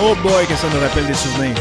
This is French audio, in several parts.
Oh boy, que ça nous rappelle des souvenirs.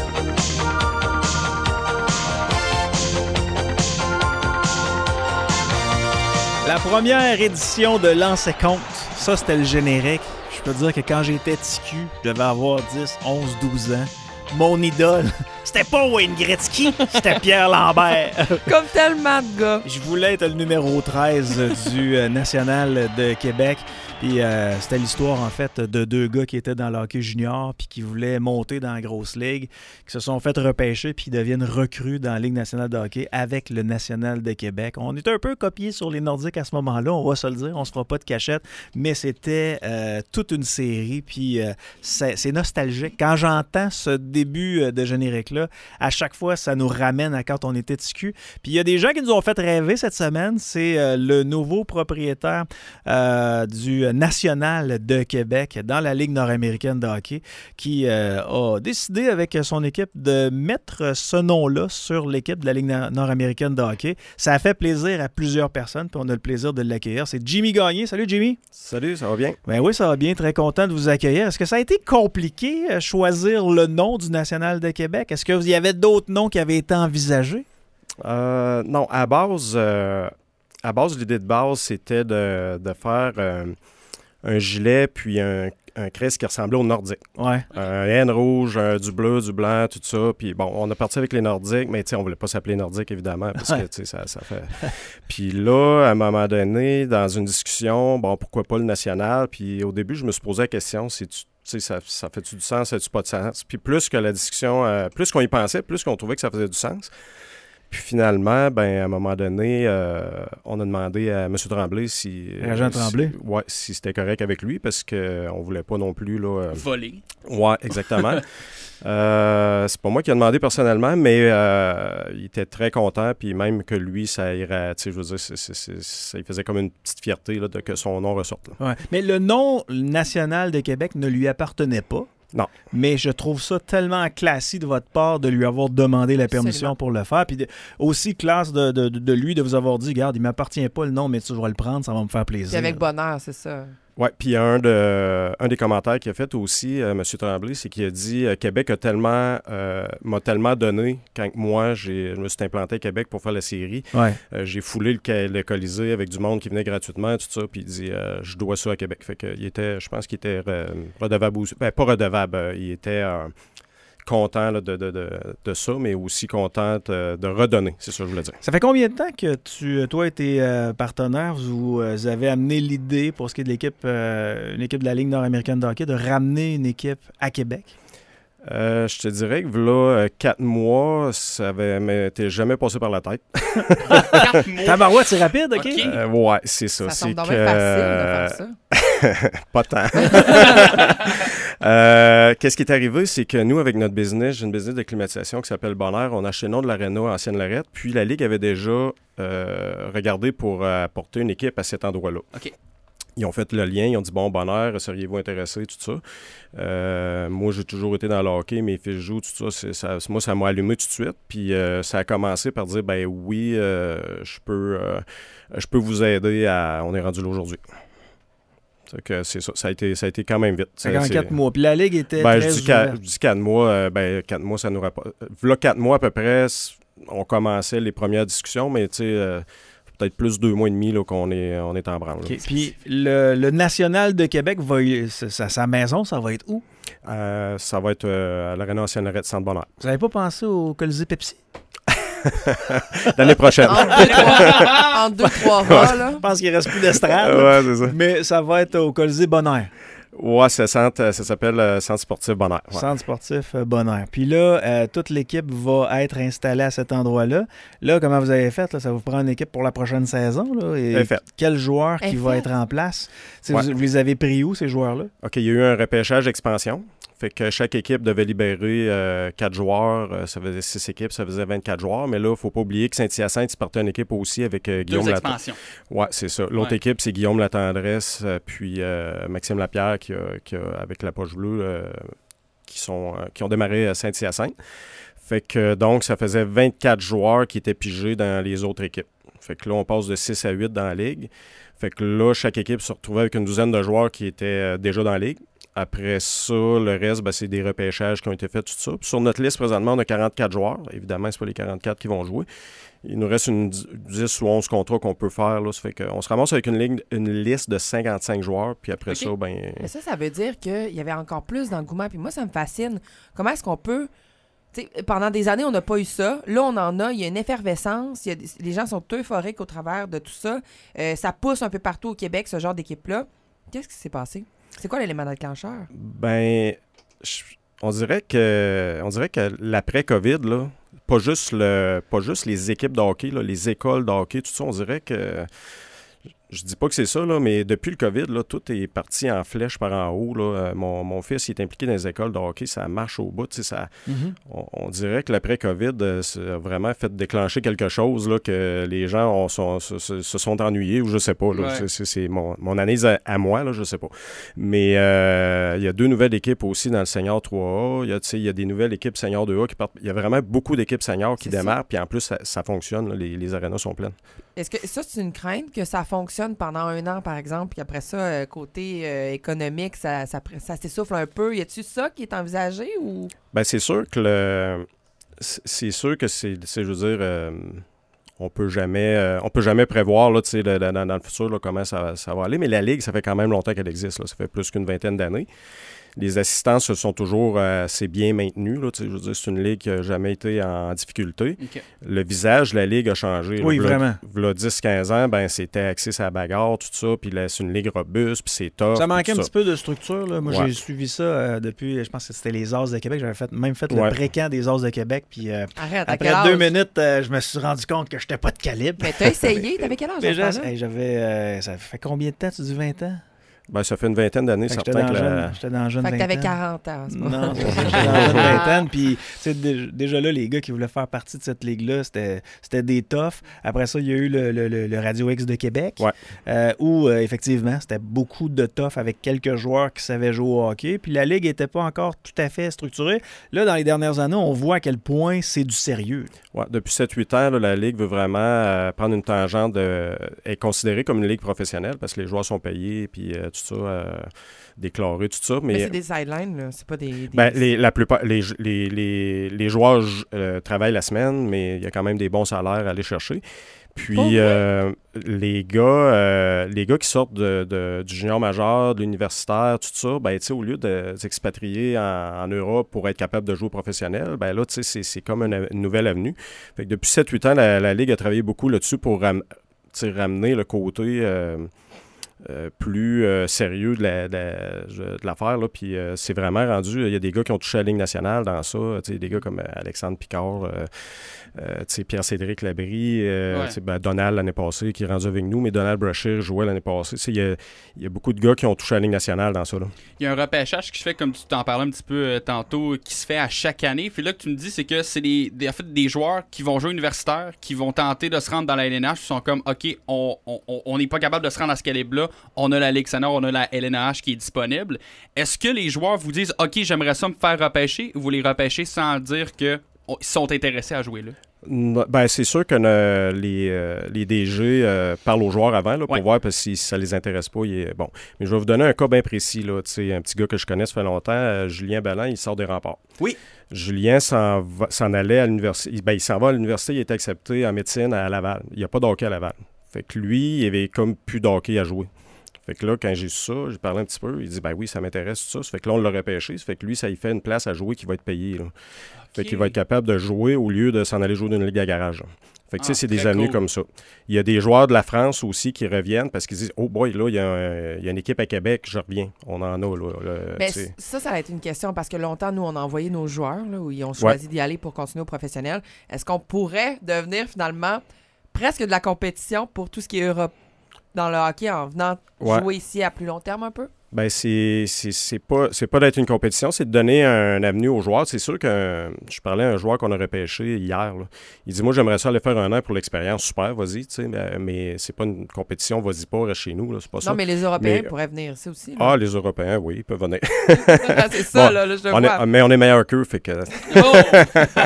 La première édition de Lancer Compte, ça c'était le générique. Je peux te dire que quand j'étais TQ, je devais avoir 10, 11, 12 ans. Mon idole, c'était pas Wayne Gretzky, c'était Pierre Lambert. Comme tellement de gars. Je voulais être le numéro 13 du National de Québec. Puis c'était l'histoire, en fait, de deux gars qui étaient dans le hockey junior puis qui voulaient monter dans la grosse ligue, qui se sont fait repêcher puis qui deviennent recrues dans la Ligue nationale de hockey avec le National de Québec. On est un peu copié sur les Nordiques à ce moment-là, on va se le dire, on se fera pas de cachette, mais c'était toute une série, puis c'est nostalgique. Quand j'entends ce début de générique-là, à chaque fois, ça nous ramène à quand on était TQ. Puis il y a des gens qui nous ont fait rêver cette semaine, c'est le nouveau propriétaire du National de Québec dans la Ligue nord-américaine de hockey qui a décidé avec son équipe de mettre ce nom-là sur l'équipe de la Ligue nord-américaine de hockey. Ça a fait plaisir à plusieurs personnes, puis on a le plaisir de l'accueillir. C'est Jimmy Gagné. Salut Jimmy. Salut, ça va bien? Ben oui, ça va bien. Très content de vous accueillir. Est-ce que ça a été compliqué choisir le nom du National de Québec? Est-ce qu'il y avait d'autres noms qui avaient été envisagés? Non, à base, l'idée de base, c'était de faire un gilet puis un crest qui ressemblait aux Nordiques. Ouais. Un N rouge, du bleu, du blanc, tout ça. Puis bon, on a parti avec les Nordiques, mais tu sais, on voulait pas s'appeler Nordiques, évidemment, parce que tu sais, ça fait... Puis là, à un moment donné, dans une discussion, bon, pourquoi pas le national? Puis au début, je me suis posé la question, ça fait-tu du sens, ça fait-tu pas de sens? Puis plus que la discussion, plus qu'on y pensait, plus qu'on trouvait que ça faisait du sens. Puis finalement, ben à un moment donné, on a demandé à M. Tremblay si c'était correct avec lui, parce qu'on voulait pas non plus là, voler. Ouais, exactement. C'est pas moi qui ai demandé personnellement, mais il était très content, puis même que lui, ça irait, tu sais, je veux dire, ça il faisait comme une petite fierté là, que son nom ressorte. Là. Ouais. Mais le nom national de Québec ne lui appartenait pas. Non. Mais je trouve ça tellement classique de votre part de lui avoir demandé la permission pour le faire. Puis aussi classe de lui de vous avoir dit, regarde, il ne m'appartient pas le nom, mais tu vas le prendre, ça va me faire plaisir. Puis avec bonheur, c'est ça. Oui, puis un des commentaires qu'il a fait aussi, M. Tremblay, c'est qu'il a dit Québec m'a tellement donné quand moi, je me suis implanté à Québec pour faire la série. Ouais. J'ai foulé le Colisée avec du monde qui venait gratuitement, tout ça, puis il dit je dois ça à Québec. Fait que je pense qu'il était redevable aussi. Ben, pas redevable, il était content là, de ça, mais aussi content de redonner, c'est ça que je voulais dire. Ça fait combien de temps que toi et tes partenaires, vous avez amené l'idée, pour ce qui est de l'équipe, une équipe de la Ligue nord-américaine de hockey, de ramener une équipe à Québec? Je te dirais que là, 4 mois, ça m'était jamais passé par la tête. 4 mois? Tabarouette, c'est rapide, OK? Ouais, c'est ça. Ça semble facile de faire ça. Pas tant. Qu'est-ce qui est arrivé, c'est que nous, avec notre business, j'ai une business de climatisation qui s'appelle Bonheur. On a acheté le nom de l'aréna Ancienne-Lorette, puis la Ligue avait déjà regardé pour apporter une équipe à cet endroit-là. OK. Ils ont fait le lien, ils ont dit « Bon, Bonheur, seriez-vous intéressé? » tout ça. Moi, j'ai toujours été dans le hockey, mes fils jouent, tout ça. Moi, ça m'a allumé tout de suite. Puis ça a commencé par dire « Ben oui, je peux vous aider à... » On est rendu là aujourd'hui. C'est ça. Ça a été quand même vite. 54 mois. Puis la Ligue était très ouverte. Je dis 4 mois. 4 mois, ça nous rapporte... Là, 4 mois à peu près, on commençait les premières discussions, mais tu sais... peut-être plus 2 mois et demi là, qu'on est en branle. Okay. Puis le National de Québec, sa maison, ça va être où? Ça va être à l'Aréna Ancienne-Lorette, Centre Bonheur. Vous n'avez pas pensé au Colisée Pepsi? L'année prochaine. En 2-3 mois, là. Je pense qu'il ne reste plus d'estrade. Ouais, c'est ça. Mais ça va être au Colisée Bonheur. Ouais, ça s'appelle Centre sportif Bonheur. Ouais. Centre sportif Bonheur. Puis là, toute l'équipe va être installée à cet endroit-là. Là, comment vous avez fait? Là, ça vous prend une équipe pour la prochaine saison? Là, et quel joueur qui va être en place? Ouais. Vous les avez pris où, ces joueurs-là? OK, il y a eu un repêchage d'expansion. Fait que chaque équipe devait libérer 4 joueurs. Ça faisait 6 équipes, ça faisait 24 joueurs. Mais là, il ne faut pas oublier que Saint-Hyacinthe, il partait une équipe aussi avec Guillaume Latendresse. Oui, c'est ça. L'autre équipe, c'est Guillaume Latendresse, puis Maxime Lapierre qui a avec la poche bleue qui ont démarré à Saint-Hyacinthe. Fait que donc, ça faisait 24 joueurs qui étaient pigés dans les autres équipes. Fait que là, on passe de 6 à 8 dans la Ligue. Fait que là, chaque équipe se retrouvait avec une douzaine de joueurs qui étaient déjà dans la Ligue. Après ça, le reste, c'est des repêchages qui ont été faits, tout ça. Puis sur notre liste, présentement, on a 44 joueurs. Évidemment, c'est pas les 44 qui vont jouer. Il nous reste une 10 ou 11 contrats qu'on peut faire. Là. Ça fait qu'on se ramasse avec une liste de 55 joueurs. Puis après ça, Mais ça veut dire qu'il y avait encore plus d'engouement. Puis moi, ça me fascine. Comment est-ce qu'on peut... T'sais, pendant des années, on n'a pas eu ça. Là, on en a. Il y a une effervescence. Les gens sont euphoriques au travers de tout ça. Ça pousse un peu partout au Québec, ce genre d'équipe-là. Qu'est-ce qui s'est passé? C'est quoi l'élément déclencheur? On dirait que l'après-COVID, là, pas juste les équipes de hockey, là, les écoles de hockey, tout ça, on dirait que... Je dis pas que c'est ça, là, mais depuis le COVID, là, tout est parti en flèche par en haut. Là. Mon fils il est impliqué dans les écoles de hockey, ça marche au bout. On dirait que l'après-COVID ça a vraiment fait déclencher quelque chose, là, que les gens se sont ennuyés, ou je sais pas. Là, c'est mon analyse à moi, là, je sais pas. Mais il y a 2 nouvelles équipes aussi dans le Senior 3A. Il y a des nouvelles équipes Senior 2A qui partent. Il y a vraiment beaucoup d'équipes Senior qui démarrent, puis en plus, ça fonctionne. Là, les arénas sont pleines. Est-ce que ça, c'est une crainte que ça fonctionne pendant 1 an, par exemple, puis après ça, côté économique, ça s'essouffle un peu? Y a-tu ça qui est envisagé ou? C'est sûr que je veux dire, on peut jamais prévoir là, dans le futur là, comment ça va aller, mais la Ligue, ça fait quand même longtemps qu'elle existe. Là. Ça fait plus qu'une vingtaine d'années. Les assistants se sont toujours assez bien maintenus. Là, je veux dire, c'est une ligue qui n'a jamais été en difficulté. Okay. Le visage de la ligue a changé. Oui, vraiment. Il y a 10-15 ans, c'était axé sur la bagarre, tout ça. Puis là, c'est une ligue robuste, puis c'est tough. Ça manquait un petit peu de structure. Là. Moi, j'ai suivi ça depuis, je pense que c'était les As de Québec. J'avais même fait le pré-camp des As de Québec. Puis après 2 minutes, je me suis rendu compte que je n'étais pas de calibre. Mais t'as essayé? T'avais quel âge? Ça fait combien de temps? Tu dis 20 ans? Ça fait une vingtaine d'années, certain que j'étais dans jeune vingtaine. Fait que t'avais 40 ans, c'est pas Non, j'étais dans jeune vingtaine. Puis, déjà là, les gars qui voulaient faire partie de cette ligue-là, c'était des toughs. Après ça, il y a eu le Radio X de Québec, où, effectivement, c'était beaucoup de toughs avec quelques joueurs qui savaient jouer au hockey. Puis la ligue n'était pas encore tout à fait structurée. Là, dans les dernières années, on voit à quel point c'est du sérieux. Ouais, depuis 7-8 ans, là, la ligue veut vraiment prendre une tangente est considérée comme une ligue professionnelle parce que les joueurs sont payés, puis tout ça, déclaré, tout ça. Mais c'est des sidelines, là. C'est pas des... La plupart, les joueurs travaillent la semaine, mais il y a quand même des bons salaires à aller chercher. Puis, les gars qui sortent du junior majeur, de l'universitaire, tout ça, au lieu de s'expatrier en Europe pour être capable de jouer professionnel, là, c'est comme une nouvelle avenue. Fait que depuis 7-8 ans, la Ligue a travaillé beaucoup là-dessus pour ramener le côté... plus sérieux de l'affaire. Là. Puis c'est vraiment rendu... Il y a des gars qui ont touché à la Ligue nationale dans ça. Des gars comme Alexandre Picard, Pierre-Cédric Labrie, Donald l'année passée qui est rendu avec nous, mais Donald Brashear jouait l'année passée. Il y a beaucoup de gars qui ont touché à la Ligue nationale dans ça. Là. Il y a un repêchage qui se fait, comme tu t'en parlais un petit peu tantôt, qui se fait à chaque année. Puis là, que tu me dis, c'est que c'est en fait, des joueurs qui vont jouer universitaire, qui vont tenter de se rendre dans la LNH, qui sont comme, OK, on n'est pas capable de se rendre à ce calibre-là. On a la Ligue senior, on a la LNH qui est disponible. Est-ce que les joueurs vous disent, OK, j'aimerais ça me faire repêcher, ou vous les repêchez sans dire qu'ils sont intéressés à jouer là? C'est sûr que les DG parlent aux joueurs avant là, pour voir parce que si ça les intéresse pas, bon. Mais je vais vous donner un cas bien précis. Là. Un petit gars que je connais, ça fait longtemps, Julien Balland, il sort des Remparts. Oui. Julien s'en allait à l'université. Il s'en va à l'université, il est accepté en médecine à Laval. Il n'y a pas de hockey à Laval. Fait que lui, il avait comme plus de hockey à jouer. Fait que là, quand j'ai su ça, j'ai parlé un petit peu. Il dit, oui, ça m'intéresse, tout ça. Ça fait que là, on l'a repêché. Ça fait que lui, ça lui fait une place à jouer qui va être payée. Là. Okay. Fait qu'il va être capable de jouer au lieu de s'en aller jouer dans une ligue à garage. Là. Fait que c'est des avenues comme ça. Il y a des joueurs de la France aussi qui reviennent parce qu'ils disent, oh boy, là, il y a une équipe à Québec, je reviens. On en a, là. Ça va être une question parce que longtemps, nous, on a envoyé nos joueurs, là, où ils ont choisi d'y aller pour continuer au professionnel. Est-ce qu'on pourrait devenir finalement presque de la compétition pour tout ce qui est Europe dans le hockey en venant jouer ici à plus long terme un peu? C'est pas d'être une compétition, c'est de donner un avenue aux joueurs. C'est sûr que je parlais à un joueur qu'on a repêché hier. Là. Il dit, moi, j'aimerais ça aller faire 1 an pour l'expérience. Super, vas-y, mais c'est pas une compétition, vas-y pas, reste chez nous, là, c'est pas ça. Non, mais les Européens pourraient venir, c'est aussi. Là. Ah, les Européens, oui, ils peuvent venir. C'est ça, là, je vois. Mais on est meilleur qu'eux, fait que...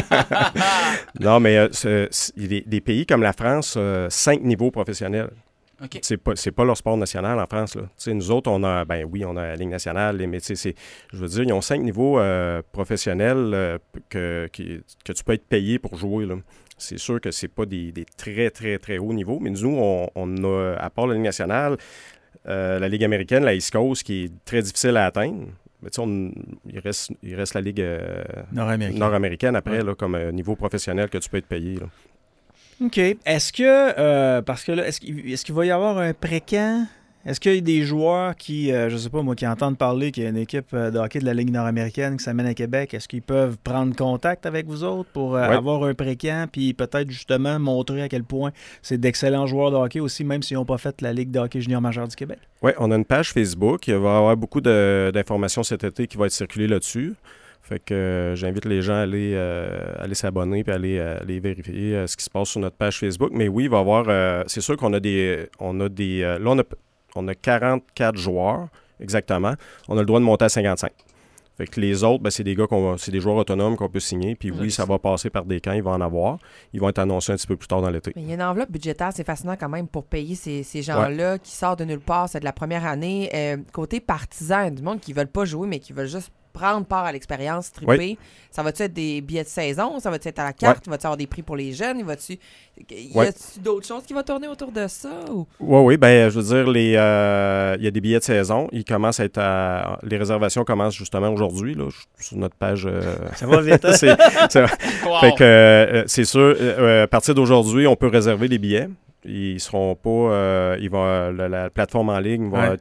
Non, mais des pays comme la France, 5 niveaux professionnels. OK. C'est pas leur sport national en France, là. Nous autres, on a la Ligue nationale, mais je veux dire, ils ont 5 niveaux professionnels que tu peux être payé pour jouer, là. C'est sûr que c'est pas des très, très, très hauts niveaux, mais nous, on a, à part la Ligue nationale, la Ligue américaine, la East Coast, qui est très difficile à atteindre. Mais il reste la Ligue nord-américaine après, là, comme niveau professionnel que tu peux être payé, là. OK. Est-ce que, parce que là, est-ce qu'il va y avoir un pré-camp? Est-ce qu'il y a des joueurs qui, je sais pas moi, qui entendent parler qu'il y a une équipe de hockey de la Ligue nord-américaine qui s'amène à Québec? Est-ce qu'ils peuvent prendre contact avec vous autres pour avoir un pré-camp puis peut-être justement montrer à quel point c'est d'excellents joueurs de hockey aussi, même s'ils n'ont pas fait la Ligue de hockey junior majeur du Québec? Oui, on a une page Facebook. Il va y avoir beaucoup d'informations cet été qui va être circulées là-dessus. Fait que j'invite les gens à aller s'abonner et aller vérifier ce qui se passe sur notre page Facebook. Mais oui, il va y avoir... c'est sûr qu'on a des... Là, on a 44 joueurs, exactement. On a le droit de monter à 55. Fait que les autres, c'est des c'est des joueurs autonomes qu'on peut signer. Puis oui, ça va passer par des camps, il va en avoir. Ils vont être annoncés un petit peu plus tard dans l'été. Mais il y a une enveloppe budgétaire, c'est fascinant quand même pour payer ces gens-là qui sortent de nulle part. C'est de la première année. Côté partisan, du monde qui ne veulent pas jouer, mais qui veulent juste prendre part à l'expérience, triper. Oui. Ça va-tu être des billets de saison? Ça va-tu être à la carte? Va-tu avoir des prix pour les jeunes? Y a-tu d'autres choses qui vont tourner autour de ça? Oui. Je veux dire, il y a des billets de saison. Ils commencent à être les réservations commencent justement aujourd'hui, là, sur notre page. Ça va vite, hein? Wow. Fait que c'est sûr, à partir d'aujourd'hui, on peut réserver les billets. Ils seront pas... la plateforme en ligne va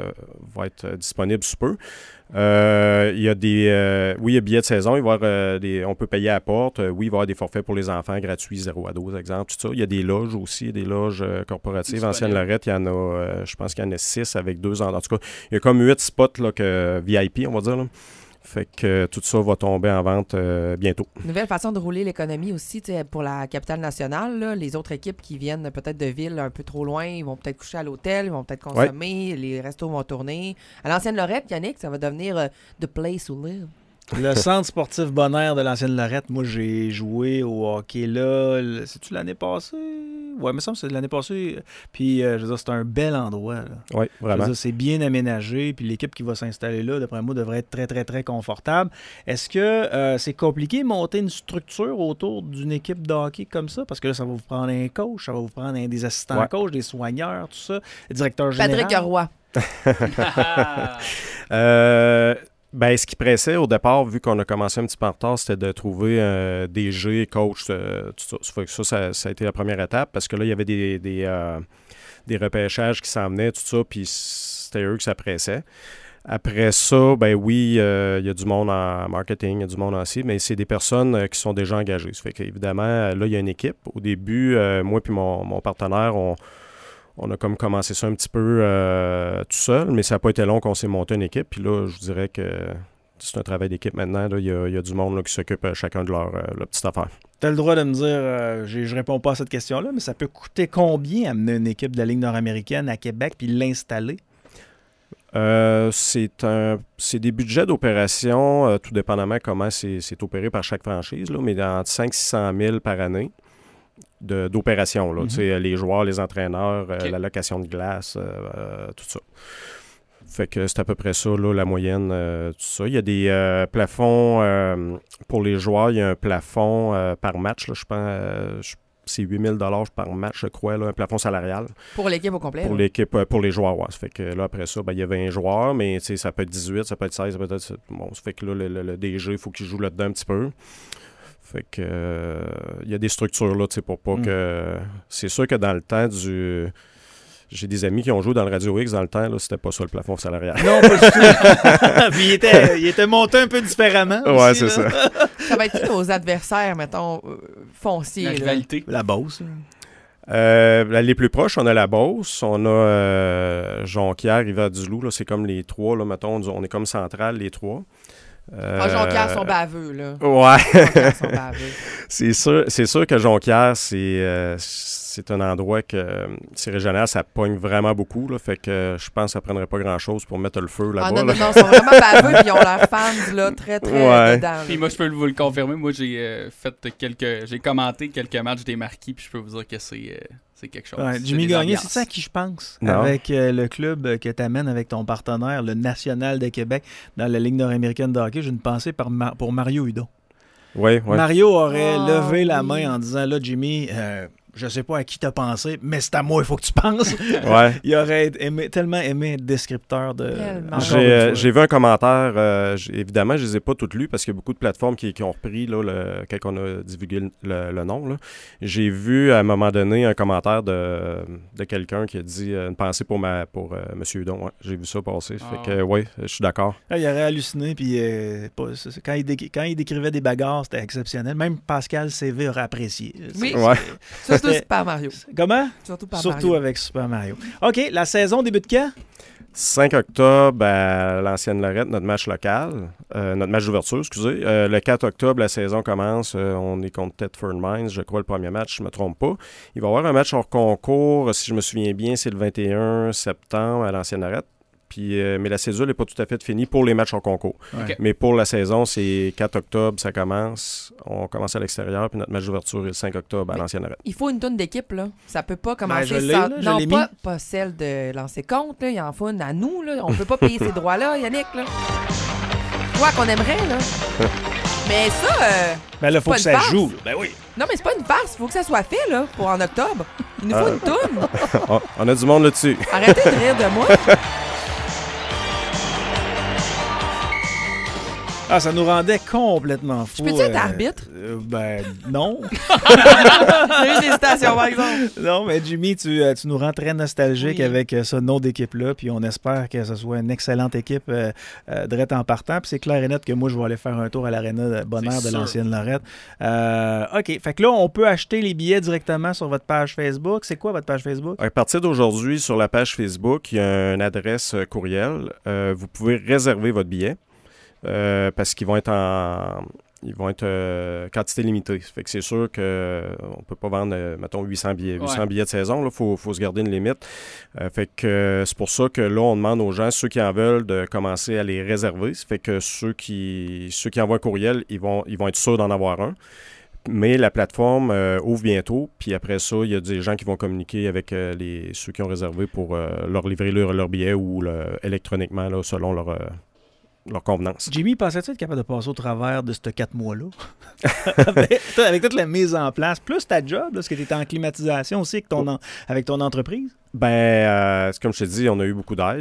être disponible sous peu. Il y a il y a billets de saison. Il va y avoir on peut payer à la porte. Oui, il va y avoir des forfaits pour les enfants gratuits, 0 à 12, exemple, tout ça. Il y a des loges aussi, des loges corporatives. Ancienne Lorette, il y en a, je pense qu'il y en a 6 avec 2 en tout cas, il y a comme 8 spots là, VIP, on va dire, là. Fait que tout ça va tomber en vente bientôt. Nouvelle façon de rouler l'économie aussi, pour la capitale nationale. Là, les autres équipes qui viennent peut-être de villes un peu trop loin, ils vont peut-être coucher à l'hôtel, ils vont peut-être consommer, les restos vont tourner. À l'ancienne Lorette, Yannick, ça va devenir the place to live. Le centre sportif Bonheur de l'ancienne Lorette, moi j'ai joué au hockey là. C'est-tu l'année passée? Ouais, il me semble que c'est l'année passée. Puis, je veux dire, c'est un bel endroit. Oui, vraiment. Je veux dire, c'est bien aménagé. Puis, l'équipe qui va s'installer là, d'après moi, devrait être très, très, très confortable. Est-ce que c'est compliqué de monter une structure autour d'une équipe de hockey comme ça? Parce que là, ça va vous prendre un coach, ça va vous prendre des assistants coachs, des soigneurs, tout ça, le directeur général. Patrick Roy. Ce qui pressait au départ, vu qu'on a commencé un petit peu en retard, c'était de trouver DG, coach, tout ça. Ça a été la première étape parce que là, il y avait des repêchages qui s'en venaient, tout ça, puis c'était eux que ça pressait. Après ça, il y a du monde en marketing, il y a du monde aussi, mais c'est des personnes qui sont déjà engagées. Ça fait qu'évidemment, là, il y a une équipe. Au début, moi et mon partenaire, on a comme commencé ça un petit peu tout seul, mais ça n'a pas été long qu'on s'est monté une équipe. Puis là, je dirais que c'est un travail d'équipe maintenant. Il y a du monde là, qui s'occupe chacun de leur petite affaire. Tu as le droit de me dire, je réponds pas à cette question-là, mais ça peut coûter combien amener une équipe de la Ligue nord-américaine à Québec puis l'installer? C'est des budgets d'opération, tout dépendamment comment c'est opéré par chaque franchise, là, mais entre 500 000 $600 000 par année. D'opération, là, les joueurs, les entraîneurs, la location de glace, tout ça. Fait que c'est à peu près ça, là, la moyenne, tout ça. Il y a des plafonds pour les joueurs, il y a un plafond par match, là, je pense, c'est 8 000 $ par match, je crois, là, un plafond salarial. Pour l'équipe au complet? Pour l'équipe, pour les joueurs, ouais. Ça fait que là, après ça, il y a 20 joueurs, mais ça peut être 18, ça peut être 16, ça peut être... Bon, ça fait que là, le DG, il faut qu'il joue là-dedans un petit peu. Fait que il y a des structures là, tu sais, pour pas que... C'est sûr que dans le temps j'ai des amis qui ont joué dans le Radio X dans le temps, là, c'était pas ça le plafond salarial. Non, pas du tout. Puis il était monté un peu différemment. Ouais, aussi, c'est là. ça. Ça va être nos adversaires, mettons, fonciers. La rivalité. La Beauce. Les plus proches, on a la Beauce, on a Jonquière, Rivière-du-Loup, là, c'est comme les trois, là, mettons, on est comme central, les trois. Jonquière sont baveux, là. Ouais. Jonquière sont baveux. C'est sûr que Jonquière, c'est un endroit que c'est régional, ça pogne vraiment beaucoup, là, fait que je pense que ça prendrait pas grand-chose pour mettre le feu là-bas. Non, ils sont vraiment baveux puis ils ont leurs fans là, très, très dedans. Puis moi, je peux vous le confirmer. Moi, j'ai commenté quelques matchs des Marquis, puis je peux vous dire que c'est quelque chose. Ouais, C'est Jimmy des Gagné, ambiances. c'est ça à qui je pense? Non. Avec le club que tu amènes avec ton partenaire, le National de Québec, dans la Ligue nord-américaine de hockey, j'ai une pensée pour Mario Hudon. Oui, oui. Mario aurait Ah, levé la oui. main en disant, là, Jimmy, je sais pas à qui t'as pensé, mais c'est à moi, il faut que tu penses. Ouais. Il aurait tellement aimé être descripteur de... Tellement. Encore une fois. J'ai vu un commentaire, évidemment, je ne les ai pas toutes lues parce qu'il y a beaucoup de plateformes qui ont repris là, quand on a divulgué le nom. Là. J'ai vu à un moment donné un commentaire de quelqu'un qui a dit une pensée pour M. Hudon. Ouais. J'ai vu ça passer. Fait que oui, je suis d'accord. Ah, il aurait halluciné, puis quand il décrivait des bagarres, c'était exceptionnel. Même Pascal CV aurait apprécié. Oui. Ouais. Surtout Super Mario. Comment? Surtout par Surtout Mario. avec Super Mario. OK, la saison débute quand? 5 octobre à l'Ancienne Lorette, notre match local, notre match d'ouverture, excusez. Le 4 octobre, la saison commence. On est contre Thetford Mines, je crois, le premier match, je ne me trompe pas. Il va y avoir un match hors concours, si je me souviens bien, c'est le 21 septembre à l'Ancienne Lorette. Puis, mais la cédule n'est pas tout à fait finie pour les matchs hors concours. Ouais. Mais pour la saison, c'est 4 octobre, ça commence. On commence à l'extérieur, puis notre match d'ouverture est le 5 octobre à l'Ancienne Lorette. Il faut une toune d'équipe, là. Ça peut pas commencer je l'ai, sans... là, je Non, l'ai pas celle de lancer compte, là. Il en faut une à nous, là. On peut pas payer ces droits-là, Yannick, là. Toi, qu'on aimerait, là. Mais ça, Ben là, faut pas que une ça farce. joue. Ben oui. non, mais c'est pas une farce. Faut que ça soit fait, là, pour en octobre. Il nous faut une toune. On a du monde là-dessus. Arrêtez de rire de moi. Ah, ça nous rendait complètement fous. Je peux-tu être arbitre? Ben non. J'ai eu des hésitations, par exemple. Non, mais Jimmy, tu nous rends très nostalgique Oui. avec ce nom d'équipe-là, puis on espère que ce soit une excellente équipe drette en partant. Puis c'est clair et net que moi, je vais aller faire un tour à l'Aréna Bonheur C'est de sûr. l'Ancienne Lorette. OK, fait que là, on peut acheter les billets directement sur votre page Facebook. C'est quoi votre page Facebook? À partir d'aujourd'hui, sur la page Facebook, il y a une adresse courriel. Vous pouvez réserver votre billet parce qu'ils vont être quantité limitée. Fait que c'est sûr qu'on ne peut pas vendre, mettons, 800 billets. 800 billets de saison, il faut se garder une limite. Fait que c'est pour ça que là, on demande aux gens, ceux qui en veulent, de commencer à les réserver. Ça fait que ceux qui envoient un courriel, ils vont être sûrs d'en avoir un. Mais la plateforme ouvre bientôt, puis après ça, il y a des gens qui vont communiquer avec ceux qui ont réservé pour leur livrer leur billet ou électroniquement, là, selon leur convenance. Jimmy, pensais-tu être capable de passer au travers de ces 4 mois-là? avec toute la mise en place, plus ta job, là, parce que tu es en climatisation aussi avec ton entreprise? Ben, comme je te dis, on a eu beaucoup d'aide.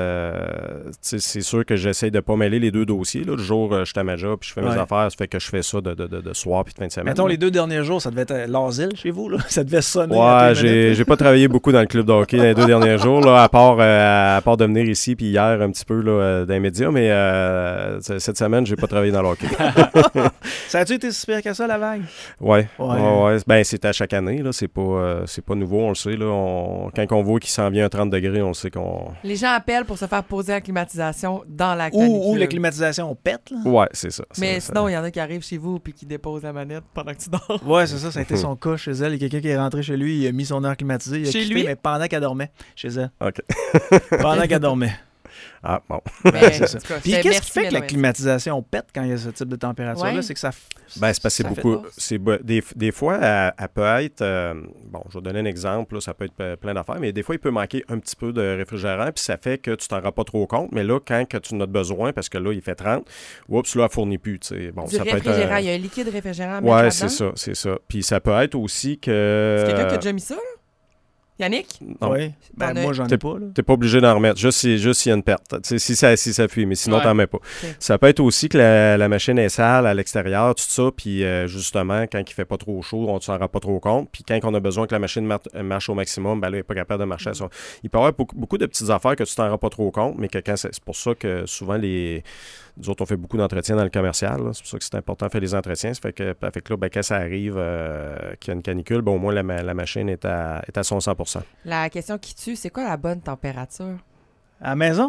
C'est sûr que j'essaie de ne pas mêler les deux dossiers. Là. Le jour, je suis à ma job puis je fais mes affaires, ça fait que je fais ça de soir puis de fin de semaine. Mettons, là. les 2 derniers jours, ça devait être l'asile chez vous, là. Ça devait sonner. Ouais, à tous les minutes. j'ai pas travaillé beaucoup dans le club de hockey dans les 2 derniers jours, là, à part de venir ici puis hier un petit peu là, dans les médias, mais cette semaine, j'ai pas travaillé dans le hockey. Ça a-tu été si pire que ça, la vague? Ouais. Ouais. Ben, c'est à chaque année, là. C'est pas nouveau, on le sait. Là. Quand on voit qu'il s'en vient à 30 degrés, on le sait qu'on... Les gens appellent pour se faire poser la climatisation dans la Ou canicule. la climatisation pète, là? Ouais, c'est ça. Mais sinon, il y en a qui arrivent chez vous puis qui déposent la manette pendant que tu dors. Ouais, c'est ça a été son cas chez elle. Il y a quelqu'un qui est rentré chez lui, il a mis son air climatisé, il a Chez quitté, lui? mais pendant qu'elle dormait, chez elle. OK. Pendant qu'elle dormait. Ah, bon. Mais, C'est ça. en tout cas, Puis je te qu'est-ce qui remercie, fait que la Mélanie. climatisation pète quand il y a ce type de température-là? Ouais. C'est que ça... Ben, c'est parce que Ça c'est fait beaucoup. pause. Des fois, elle peut être. Bon, je vais donner un exemple, là, ça peut être plein d'affaires, mais des fois, il peut manquer un petit peu de réfrigérant, puis ça fait que tu t'en rends pas trop compte. Mais là, quand que tu en as besoin, parce que là, il fait 30, oups, là, elle fournit plus. Tu sais. Bon, Du ça peut être. réfrigérant. Il y a un liquide réfrigérant à mettre Ouais, là-dedans. c'est ça. Puis ça peut être aussi que. C'est quelqu'un qui a déjà mis ça, là? Yannick? Non. Oui. Ben, T'en as- moi, j'en ai pas, là. T'es pas obligé d'en remettre, juste s'il y a une perte. Tu sais, si ça fuit, mais sinon, Ouais. t'en mets pas. Ça peut être aussi que la machine est sale à l'extérieur, tout ça, puis justement, quand il fait pas trop chaud, on ne s'en rend pas trop compte. Puis quand on a besoin que la machine marche au maximum, ben là, il n'est pas capable de marcher à ça. Il peut y avoir beaucoup de petites affaires que tu t'en rends pas trop compte, mais que c'est pour ça que souvent, nous autres, on fait beaucoup d'entretiens dans le commercial. là. C'est pour ça que c'est important de faire des entretiens. Ça fait que là, ben, quand ça arrive qu'il y a une canicule, ben, au moins, la machine est à son 100%. La question qui tue, c'est quoi la bonne température? À la maison?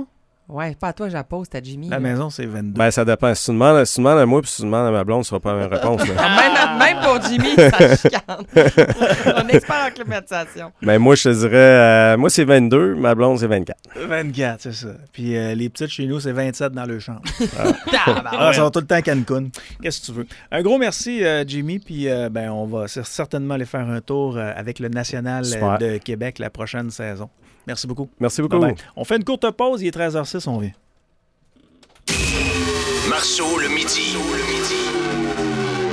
Ouais, pas à toi, je la pose, t'as Jimmy. La maison, c'est 22. Ben, ça dépend. Si tu demandes à moi puis si tu demandes à ma blonde, ce sera pas la même réponse. Là. Même pour Jimmy, ça chicane. On est expert en climatisation. Ben, moi, je te dirais, moi, c'est 22, ma blonde, c'est 24. 24, c'est ça. Puis les petites chez nous, c'est 27 dans le chambre. Ah, Ça va tout le temps à Cancun. Qu'est-ce que tu veux? Un gros merci, Jimmy. Puis on va certainement aller faire un tour avec le National de Québec la prochaine saison. Merci beaucoup. Merci beaucoup. Bye-bye. On fait une courte pause. Il est 13h06, on vient. Marceau le midi.